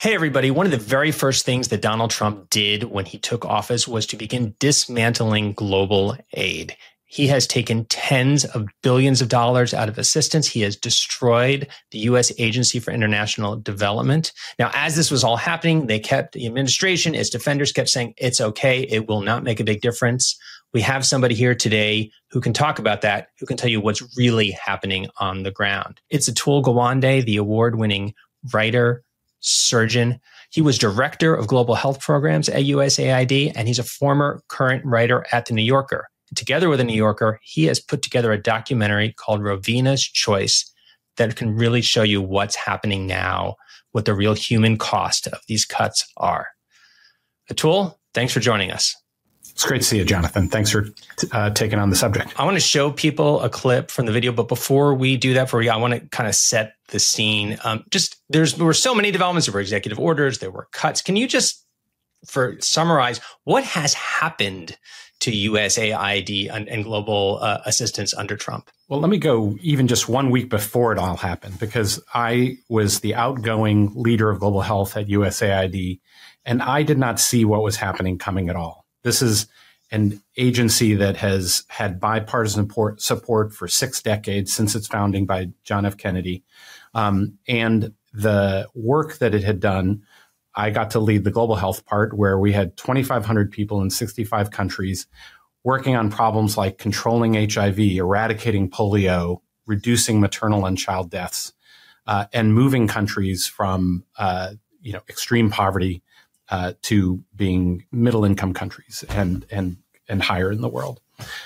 Hey, everybody. One of the very first things that Donald Trump did when he took office was to begin dismantling global aid. He has taken tens of billions of dollars out of assistance. He has destroyed the U.S. Agency for International Development. Now, as this was all happening, the administration, its defenders kept saying, it's okay. It will not make a big difference. We have somebody here today who can talk about that, who can tell you what's really happening on the ground. It's Atul Gawande, the award-winning writer, surgeon. He was director of global health programs at USAID, and he's a former current writer at The New Yorker. Together with The New Yorker, he has put together a documentary called Rovina's Choice that can really show you what's happening now, what the real human cost of these cuts are. Atul, thanks for joining us. It's great to see you, Jonathan. Thanks for taking on the subject. I want to show people a clip from the video, but before we do that for you, I want to kind of set the scene. There were so many developments. There were executive orders. There were cuts. Can you just summarize what has happened to USAID and global assistance under Trump? Well, let me go even just 1 week before it all happened, because I was the outgoing leader of global health at USAID, and I did not see what was happening coming at all. This is an agency that has had bipartisan support for 6 decades since its founding by John F. Kennedy. And the work that it had done, I got to lead the global health part, where we had 2,500 people in 65 countries working on problems like controlling HIV, eradicating polio, reducing maternal and child deaths, and moving countries from extreme poverty to being middle-income countries and higher in the world.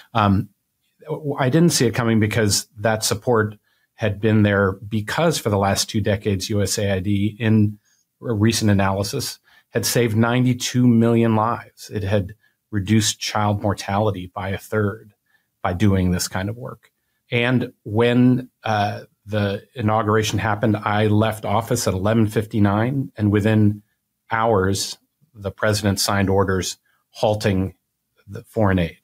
I didn't see it coming because that support had been there, because for the last 2 decades, USAID, in a recent analysis, had saved 92 million lives. It had reduced child mortality by 1/3 by doing this kind of work. And when the inauguration happened, I left office at 11:59, and within hours, the president signed orders halting the foreign aid.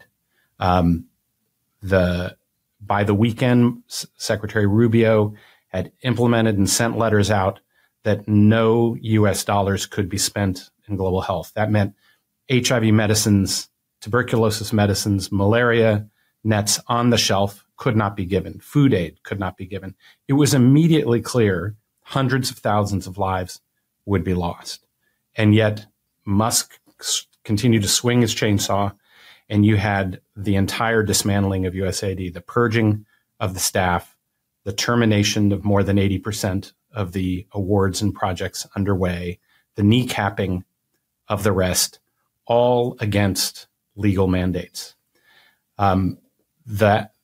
By the weekend, Secretary Rubio had implemented and sent letters out that no U.S. dollars could be spent in global health. That meant HIV medicines, tuberculosis medicines, malaria nets on the shelf could not be given. Food aid could not be given. It was immediately clear hundreds of thousands of lives would be lost. And yet Musk continued to swing his chainsaw, and you had the entire dismantling of USAID, the purging of the staff, the termination of more than 80% of the awards and projects underway, the kneecapping of the rest, all against legal mandates. That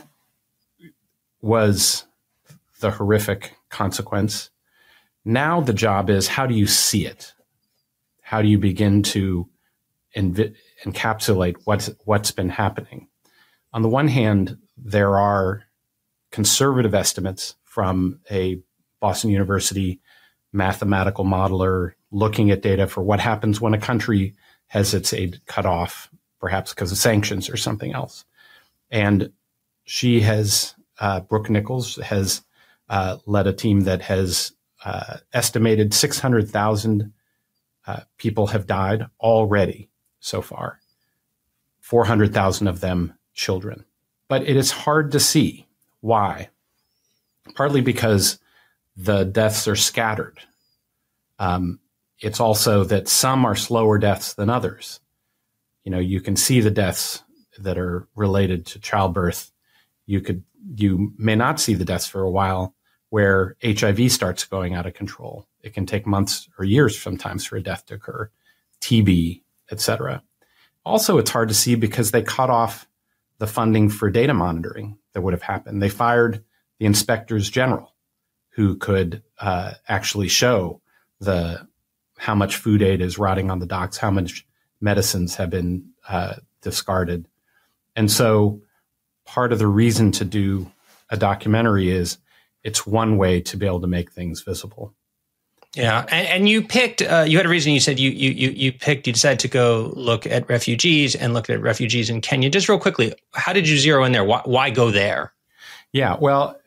was the horrific consequence. Now the job is, how do you see it? How do you begin to encapsulate what's been happening? On the one hand, there are conservative estimates from a Boston University mathematical modeler looking at data for what happens when a country has its aid cut off, perhaps because of sanctions or something else. And she has, Brooke Nichols has led a team that has estimated 600,000 people have died already so far, 400,000 of them children. But it is hard to see why. Partly because the deaths are scattered. It's also that some are slower deaths than others. You can see the deaths that are related to childbirth. You may not see the deaths for a while where HIV starts going out of control. It can take months or years sometimes for a death to occur, TB, et cetera. Also, it's hard to see because they cut off the funding for data monitoring that would have happened. They fired the inspectors general who could actually show how much food aid is rotting on the docks, how much medicines have been discarded. And so part of the reason to do a documentary is it's one way to be able to make things visible. Yeah. And you picked, you had a reason. You said you decided to go look at refugees and look at refugees in Kenya. Just real quickly, how did you zero in there? Why go there? Yeah, well,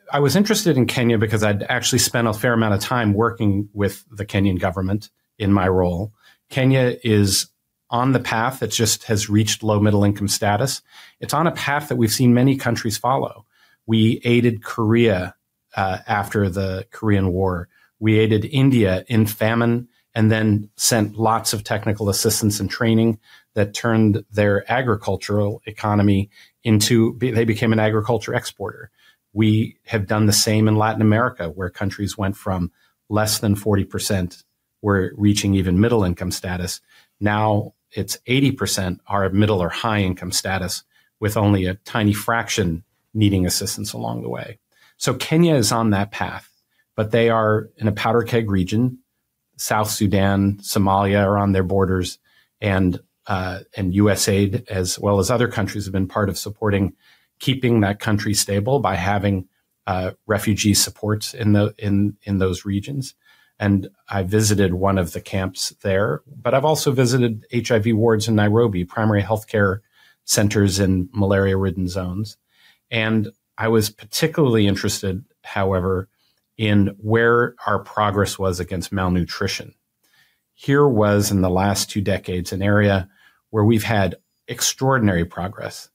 I was interested in Kenya because I'd actually spent a fair amount of time working with the Kenyan government in my role. Kenya is on the path that just has reached low middle income status. It's on a path that we've seen many countries follow. We aided Korea after the Korean War. We aided India in famine and then sent lots of technical assistance and training that turned their agricultural economy into, they became an agriculture exporter. We have done the same in Latin America, where countries went from less than 40% were reaching even middle income status. Now it's 80% are middle or high income status, with only a tiny fraction needing assistance along the way. So Kenya is on that path, but they are in a powder keg region. South Sudan, Somalia are on their borders, and USAID, as well as other countries, have been part of supporting keeping that country stable by having refugee supports in those regions. And I visited one of the camps there, but I've also visited HIV wards in Nairobi, primary healthcare centers in malaria-ridden zones. And I was particularly interested, however, in where our progress was against malnutrition. Here was, in the last 2 decades, an area where we've had extraordinary progress.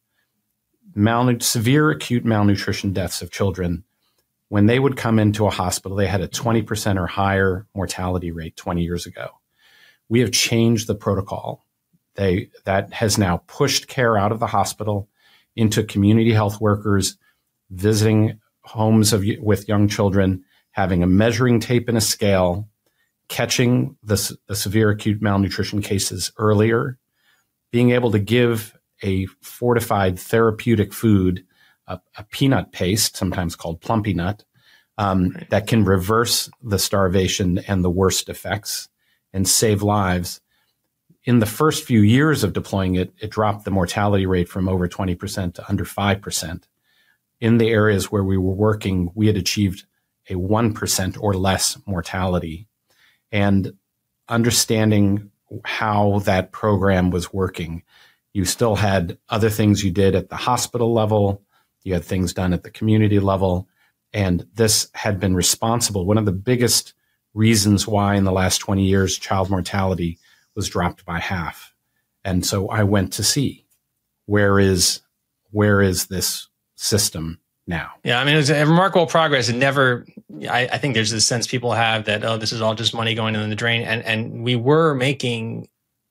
Severe acute malnutrition deaths of children, when they would come into a hospital, they had a 20% or higher mortality rate 20 years ago. We have changed the protocol. That has now pushed care out of the hospital into community health workers visiting homes with young children, having a measuring tape and a scale, catching the severe acute malnutrition cases earlier, being able to give a fortified therapeutic food, a peanut paste, sometimes called plumpy nut, that can reverse the starvation and the worst effects and save lives. In the first few years of deploying it, it dropped the mortality rate from over 20% to under 5%. In the areas where we were working, we had achieved a 1% or less mortality. And understanding how that program was working, you still had other things you did at the hospital level. You had things done at the community level. And this had been responsible. One of the biggest reasons why in the last 20 years, child mortality was dropped by half. And so I went to see where is this system now? Yeah, I mean, it's a remarkable progress. It never, I think there's this sense people have that, oh, this is all just money going in the drain. And we were making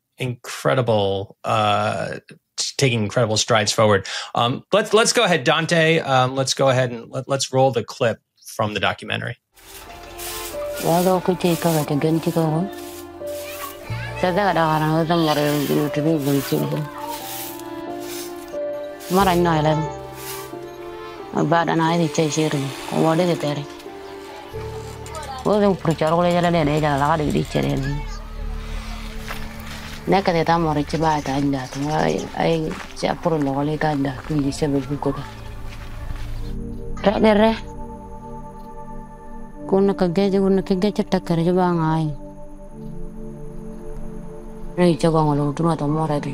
taking incredible strides forward. Let's go ahead, Dante. Let's go ahead and let's roll the clip from the documentary. Neka de tamo riche ba ta anda to ai se apuro lo gole ka anda tu di se be ko ta dere kun ka ge takar je ba ngai nei che gong lo tu no to mo ra di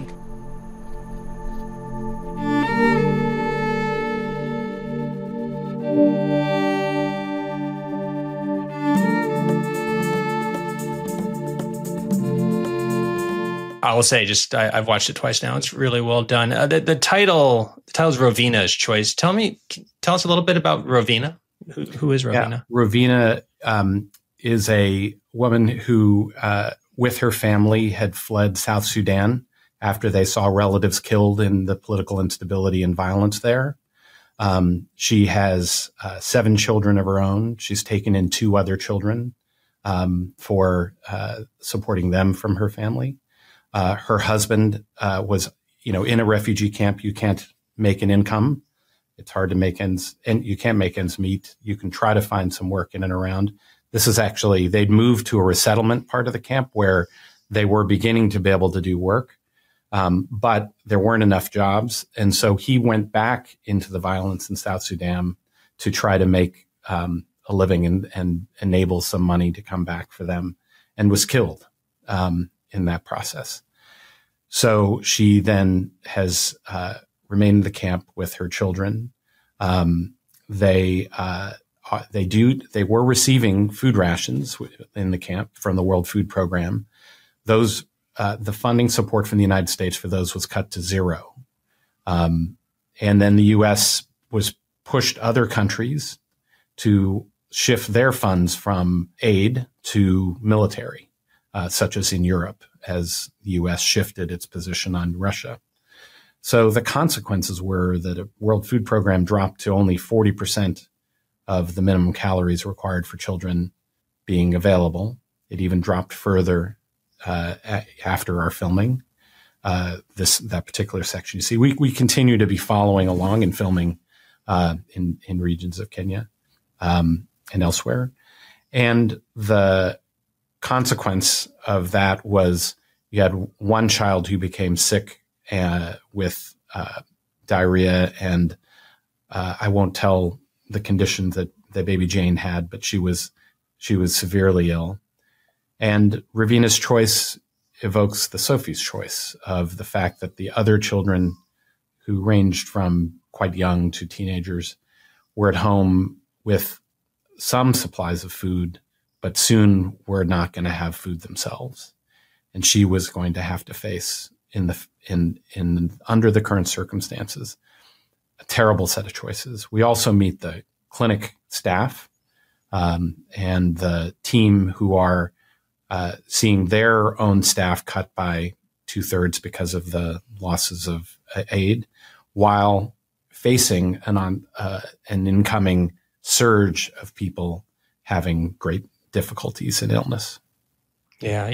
I will say, I've watched it twice now. It's really well done. The title is Rovina's Choice. Tell us a little bit about Rovina. Who is Rovina? Yeah, Rovina is a woman who, with her family, had fled South Sudan after they saw relatives killed in the political instability and violence there. She has 7 children of her own. She's taken in 2 other children for supporting them from her family. Her husband was, in a refugee camp. You can't make an income. It's hard to make ends, and you can't make ends meet. You can try to find some work in and around. This is actually, they'd moved to a resettlement part of the camp where they were beginning to be able to do work, but there weren't enough jobs. And so he went back into the violence in South Sudan to try to make a living and enable some money to come back for them, and was killed in that process. So she then has remained in the camp with her children. they were receiving food rations in the camp from the World Food Program. Those the funding support from the United States for those was cut to zero, and then the U.S. was pushed other countries to shift their funds from aid to military, such as in Europe, as the U.S. shifted its position on Russia. So the consequences were that a World Food Program dropped to only 40% of the minimum calories required for children being available. It even dropped further after our filming. That particular section, you see, we continue to be following along and filming in regions of Kenya and elsewhere. And the consequence of that was you had one child who became sick with diarrhea, and I won't tell the condition that baby Jane had, but she was severely ill. And Ravina's choice evokes the Sophie's choice of the fact that the other children, who ranged from quite young to teenagers, were at home with some supplies of food, but soon were not going to have food themselves. And she was going to have to face under the current circumstances, a terrible set of choices. We also meet the clinic staff and the team who are seeing their own staff cut by 2/3 because of the losses of aid, while facing an incoming surge of people having great difficulties and illness. Yeah.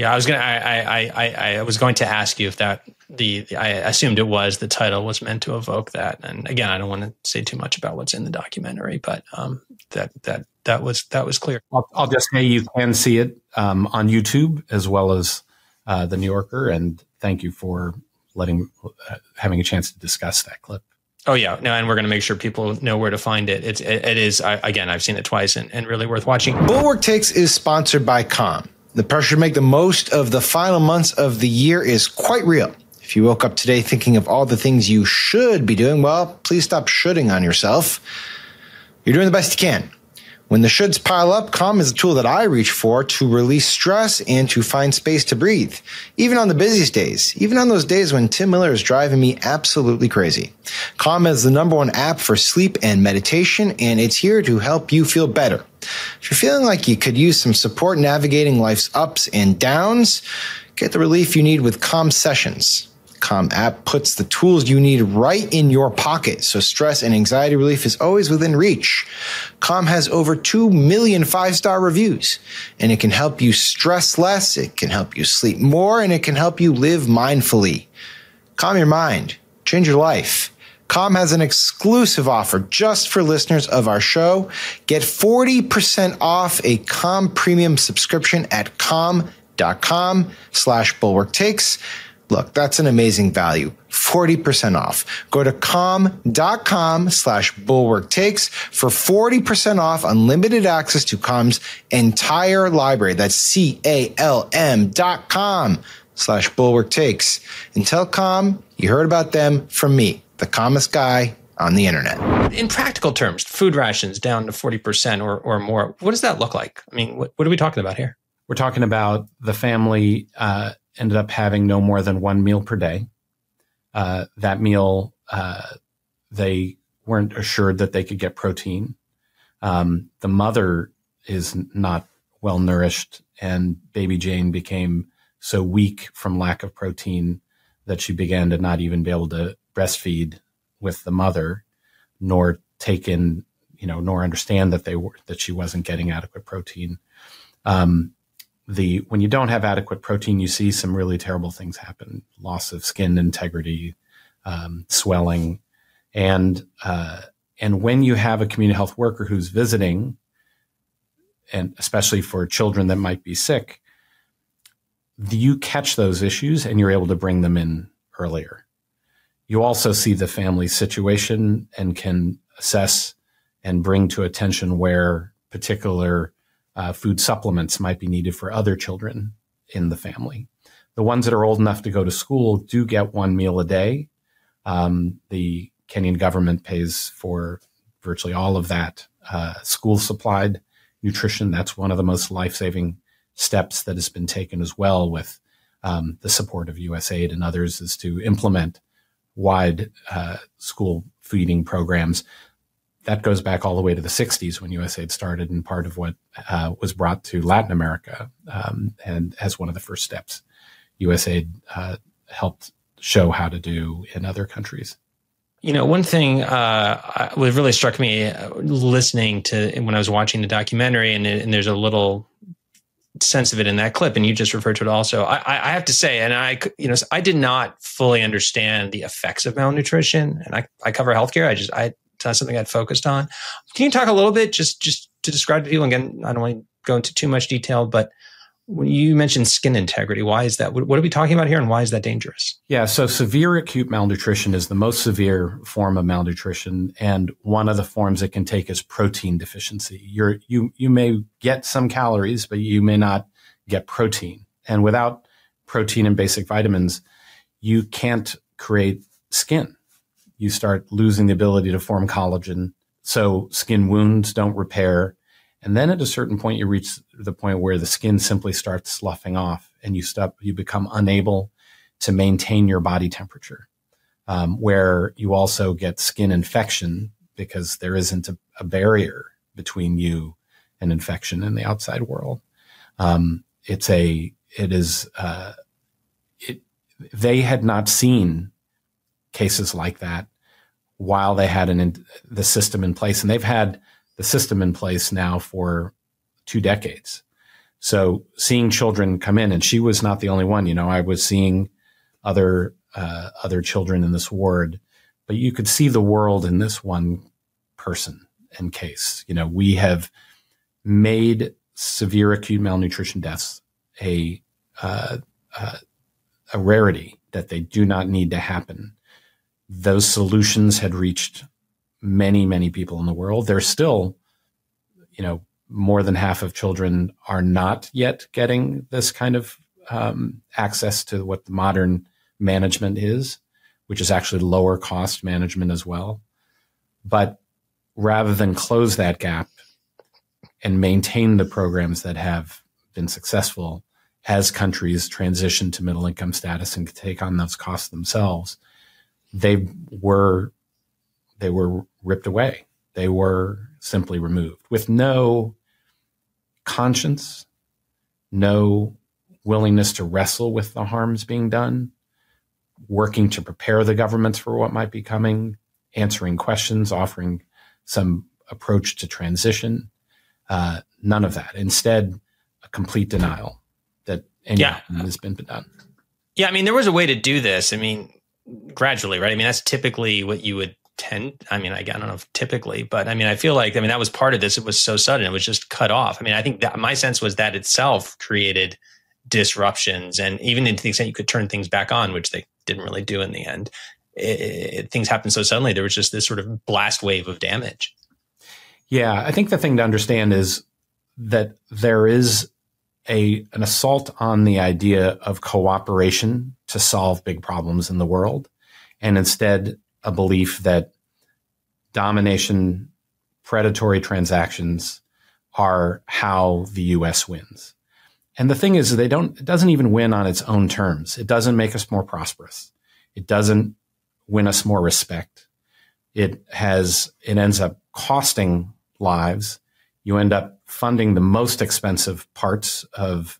I was going to ask you if I assumed it was, the title was meant to evoke that. And again, I don't want to say too much about what's in the documentary, but that was clear. I'll just say you can see it on YouTube as well as the New Yorker. And thank you for having a chance to discuss that clip. Oh yeah, no, and we're going to make sure people know where to find it. It is again, I've seen it twice and really worth watching. Bulwark Takes is sponsored by Calm. The pressure to make the most of the final months of the year is quite real. If you woke up today thinking of all the things you should be doing, well, please stop shoulding on yourself. You're doing the best you can. When the shoulds pile up, Calm is a tool that I reach for to release stress and to find space to breathe. Even on the busiest days, even on those days when Tim Miller is driving me absolutely crazy. Calm is the #1 app for sleep and meditation, and it's here to help you feel better. If you're feeling like you could use some support navigating life's ups and downs, get the relief you need with Calm Sessions. Calm app puts the tools you need right in your pocket, so stress and anxiety relief is always within reach. Calm has over 2 million 5-star reviews, and it can help you stress less, it can help you sleep more, and it can help you live mindfully. Calm your mind, change your life. Calm has an exclusive offer just for listeners of our show. Get 40% off a Calm premium subscription at calm.com/bulwarktakes. Look, that's an amazing value. 40% off. Go to calm.com/bulwarktakes for 40% off unlimited access to Calm's entire library. That's calm.com/bulwarktakes. And tell Calm you heard about them from me, the calmest guy on the internet. In practical terms, food rations down to 40% or more. What does that look like? I mean, what are we talking about here? We're talking about the family ended up having no more than one meal per day. That meal, they weren't assured that they could get protein. The mother is not well nourished, and baby Jane became so weak from lack of protein that she began to not even be able to breastfeed with the mother, nor take in, nor understand that she wasn't getting adequate protein. When you don't have adequate protein, you see some really terrible things happen: loss of skin integrity, swelling, and when you have a community health worker who's visiting, and especially for children that might be sick, you catch those issues and you're able to bring them in earlier. You also see the family situation and can assess and bring to attention where particular food supplements might be needed for other children in the family. The ones that are old enough to go to school do get one meal a day. The Kenyan government pays for virtually all of that school supplied nutrition. That's one of the most life-saving steps that has been taken as well with the support of USAID and others, is to implement wide school feeding programs. That goes back all the way to the 60s when USAID started, and part of what was brought to Latin America. And as one of the first steps, USAID helped show how to do in other countries. You know, one thing what really struck me listening to when I was watching the documentary, and there's a little sense of it in that clip, and you just referred to it also. I have to say, and I did not fully understand the effects of malnutrition, and I cover healthcare. That's something I'd focused on. Can you talk a little bit just to describe to people? Again, I don't want to go into too much detail, but when you mentioned skin integrity, why is that? What are we talking about here, and why is that dangerous? Yeah, so severe acute malnutrition is the most severe form of malnutrition, and one of the forms it can take is protein deficiency. You may get some calories, but you may not get protein. And without protein and basic vitamins, you can't create skin. You start losing the ability to form collagen, so skin wounds don't repair. And then at a certain point, you reach the point where the skin simply starts sloughing off, and you become unable to maintain your body temperature, where you also get skin infection because there isn't a barrier between you and infection in the outside world. They had not seen cases like that while they had the system in place, and they've had the system in place now for 2 decades. So seeing children come in, and she was not the only one. You know, I was seeing other children in this ward, but you could see the world in this one person and case. You know, we have made severe acute malnutrition deaths a rarity, that they do not need to happen. Those solutions had reached many, many people in the world. There's still, you know, more than half of children are not yet getting this kind of access to what the modern management is, which is actually lower cost management as well. But rather than close that gap and maintain the programs that have been successful as countries transition to middle income status and take on those costs themselves, they were ripped away. They were simply removed with no conscience, no willingness to wrestle with the harms being done, working to prepare the governments for what might be coming, answering questions, offering some approach to transition. None of that. Instead, a complete denial that anything has been done. Yeah, I mean, there was a way to do this. I mean, gradually, right? I mean, that's typically what you would I don't know if typically, but I mean, I feel like, that was part of this. It was so sudden. It was just cut off. I mean, I think that my sense was that itself created disruptions, and even to the extent you could turn things back on, which they didn't really do in the end. Things happened so suddenly. There was just this sort of blast wave of damage. Yeah, I think the thing to understand is that there is an assault on the idea of cooperation to solve big problems in the world, and instead a belief that domination, predatory transactions are how the U.S. wins. And the thing is, it doesn't even win on its own terms. It doesn't make us more prosperous. It doesn't win us more respect. It ends up costing lives. You end up funding the most expensive parts of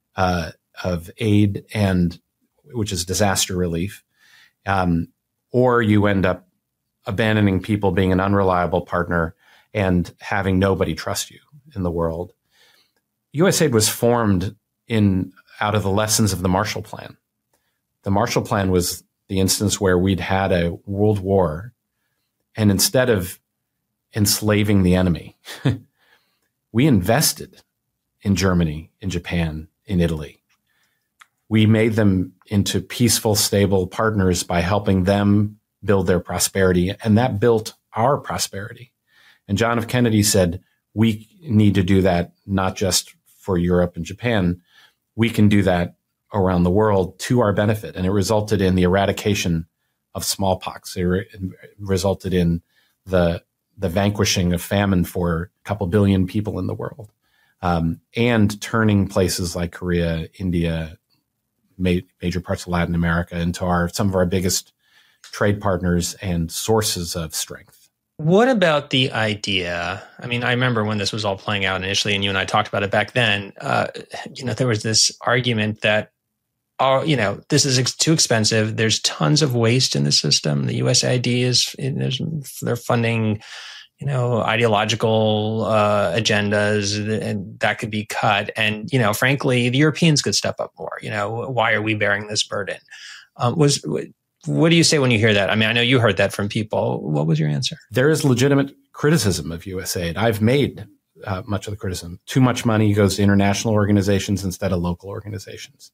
aid, and which is disaster relief. Or you end up abandoning people, being an unreliable partner, and having nobody trust you in the world. USAID was formed out of the lessons of the Marshall Plan. The Marshall Plan was the instance where we'd had a world war, and instead of enslaving the enemy, we invested in Germany, in Japan, in Italy. We made them into peaceful, stable partners by helping them build their prosperity, and that built our prosperity. And John F. Kennedy said, we need to do that not just for Europe and Japan. We can do that around the world to our benefit. And it resulted in the eradication of smallpox. It resulted in the the vanquishing of famine for a couple billion people in the world, and turning places like Korea, India, major parts of Latin America into some of our biggest trade partners and sources of strength. What about the idea? I mean, I remember when this was all playing out initially, and you and I talked about it back then. There was this argument that, this is too expensive. There's tons of waste in the system. The USAID they're funding, ideological agendas, and that could be cut. And frankly, the Europeans could step up more. Why are we bearing this burden? What do you say when you hear that? I mean, I know you heard that from people. What was your answer? There is legitimate criticism of USAID. I've made much of the criticism. Too much money goes to international organizations instead of local organizations.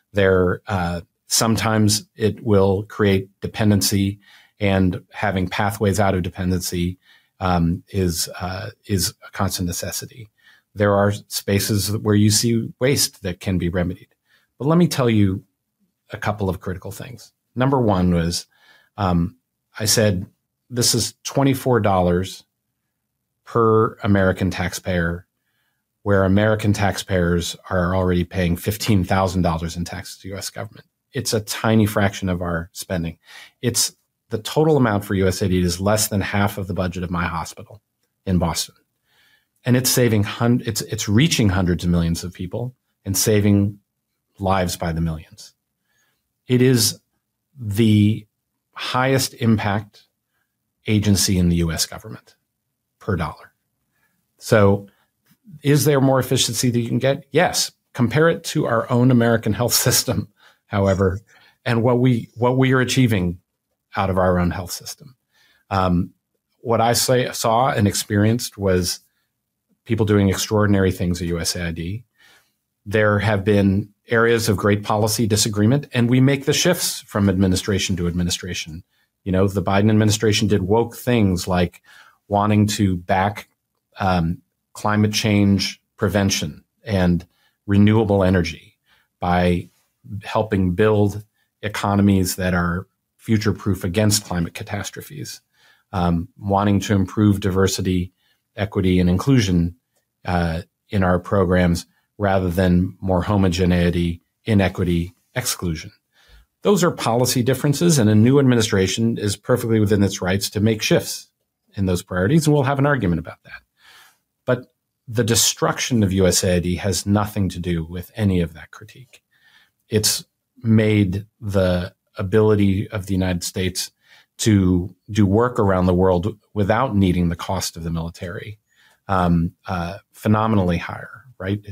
Sometimes it will create dependency, and having pathways out of dependency is a constant necessity. There are spaces where you see waste that can be remedied. But let me tell you a couple of critical things. Number one was, I said, this is $24 per American taxpayer, where American taxpayers are already paying $15,000 in taxes to the U.S. government. It's a tiny fraction of our spending. It's the total amount for USAID is less than half of the budget of my hospital in Boston. And it's it's reaching hundreds of millions of people and saving lives by the millions. It is the highest impact agency in the U.S. government per dollar. So is there more efficiency that you can get? Yes. Compare it to our own American health system, however, and what we are achieving out of our own health system. What I saw and experienced was people doing extraordinary things at USAID. There have been areas of great policy disagreement, and we make the shifts from administration to administration. The Biden administration did woke things like wanting to back climate change prevention and renewable energy by helping build economies that are future-proof against climate catastrophes, wanting to improve diversity, equity, and inclusion in our programs rather than more homogeneity, inequity, exclusion. Those are policy differences, and a new administration is perfectly within its rights to make shifts in those priorities, and we'll have an argument about that. But the destruction of USAID has nothing to do with any of that critique. It's made the ability of the United States to do work around the world without needing the cost of the military phenomenally higher, right?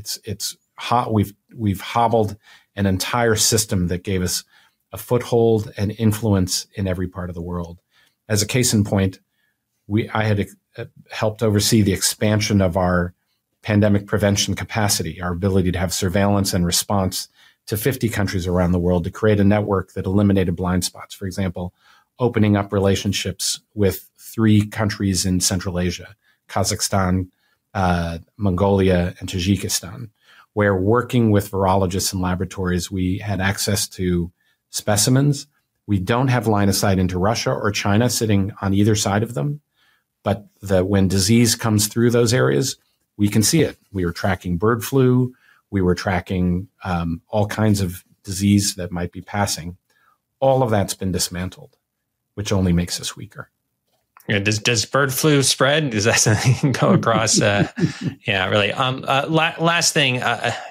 We've hobbled an entire system that gave us a foothold and influence in every part of the world. As a case in point, I had helped oversee the expansion of our pandemic prevention capacity, our ability to have surveillance and response to 50 countries around the world to create a network that eliminated blind spots. For example, opening up relationships with 3 countries in Central Asia, Kazakhstan, Mongolia, and Tajikistan, where working with virologists and laboratories, we had access to specimens. We don't have line of sight into Russia or China sitting on either side of them, but when disease comes through those areas, we can see it. We were tracking bird flu. We were tracking all kinds of disease that might be passing. All of that's been dismantled, which only makes us weaker. Yeah, does bird flu spread? Does that something go across? Yeah, really. Last thing.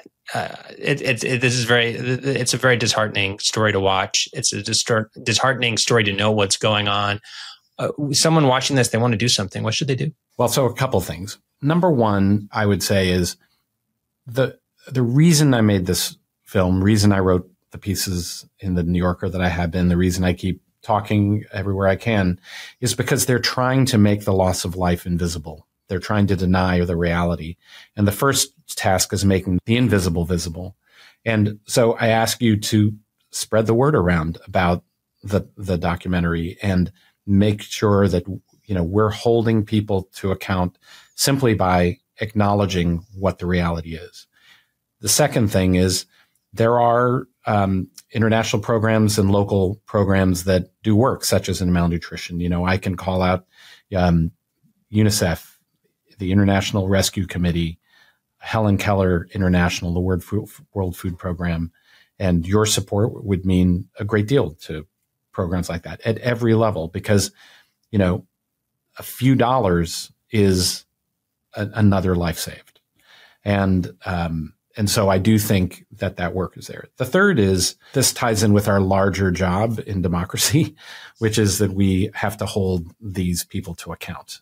It's a very disheartening story to watch. It's a disheartening story to know what's going on. Someone watching this, they want to do something. What should they do? Well, so a couple things. Number one, I would say is the reason I made this film, reason I wrote the pieces in the New Yorker that I have been, the reason I keep talking everywhere I can, is because they're trying to make the loss of life invisible. They're trying to deny the reality. And the first task is making the invisible visible. And so I ask you to spread the word around about the documentary and make sure that, we're holding people to account simply by acknowledging what the reality is. The second thing is there are international programs and local programs that do work, such as in malnutrition. I can call out UNICEF, the International Rescue Committee, Helen Keller International, the World Food Program, and your support would mean a great deal to programs like that at every level, because, a few dollars is another life saved. And so I do think that work is there. The third is, this ties in with our larger job in democracy, which is that we have to hold these people to account.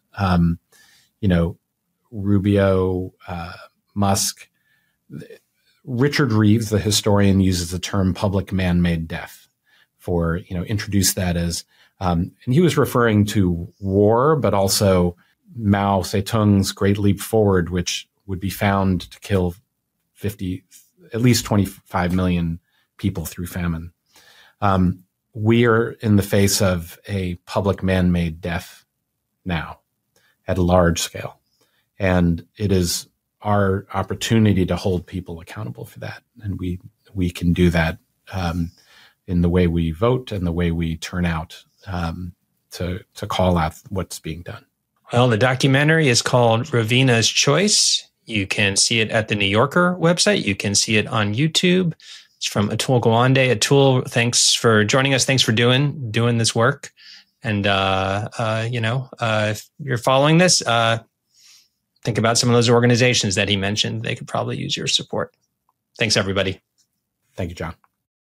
Rubio, Musk, Richard Reeves, the historian, uses the term public man-made death for, introduce that as, and he was referring to war, but also Mao Zedong's Great Leap Forward, which would be found to kill at least 25 million people through famine. We are in the face of a public man-made death now at a large scale. And it is our opportunity to hold people accountable for that. And we can do that in the way we vote and the way we turn out to call out what's being done. Well, the documentary is called Ravina's Choice. You can see it at the New Yorker website. You can see it on YouTube. It's from Atul Gawande. Atul, thanks for joining us. Thanks for doing this work. And, if you're following this, think about some of those organizations that he mentioned. They could probably use your support. Thanks, everybody. Thank you, John.